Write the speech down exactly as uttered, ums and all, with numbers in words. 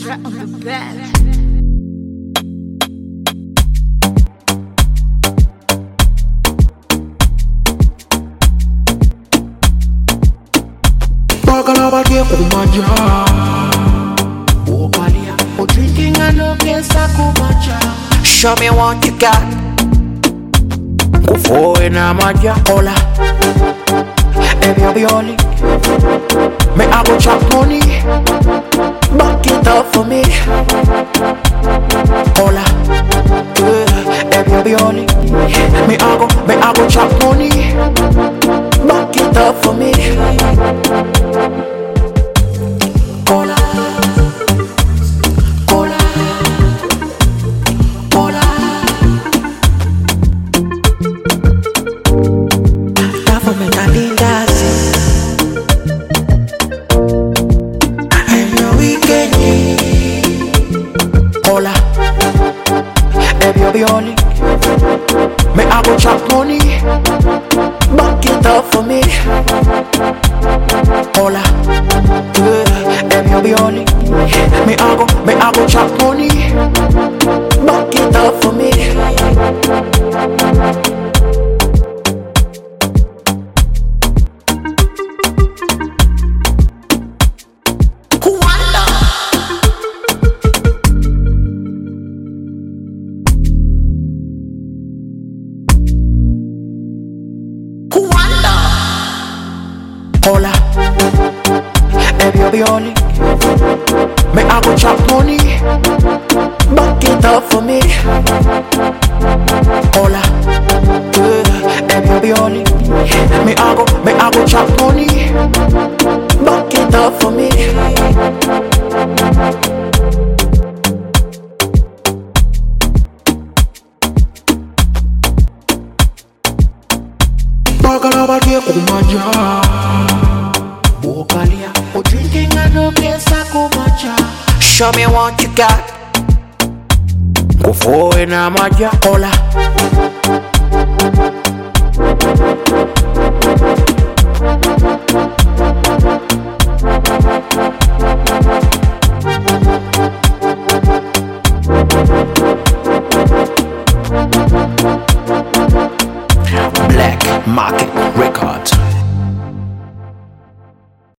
Right on the bed. Bagalabadia kumaja Wokalia O drinking and no kesa kumaja. Show me what you got Kufoe na maja Ola Ebyo bioli Me I go chop money Back it up for me Ola Ebyo bioli Me I go, me I go chop money Back it up for me Cola, cola, cola. Tafo me talindazi. Every weekend. Cola, every bioli. Me I go chop money. Back it up for me. Cola. Every bioli, me I go, me I go chop money. Back it up for me. Kuala. Kuala. Hola. Every bioli, me I go chop money. Back it up for me. Hola, every bioli, me I go, me I go chop money. Back it up for me. Bagalabadia kumaja. Wokalia, o drinking and no kesa kumaja. Show me what you got. Kufoe na maja. Ola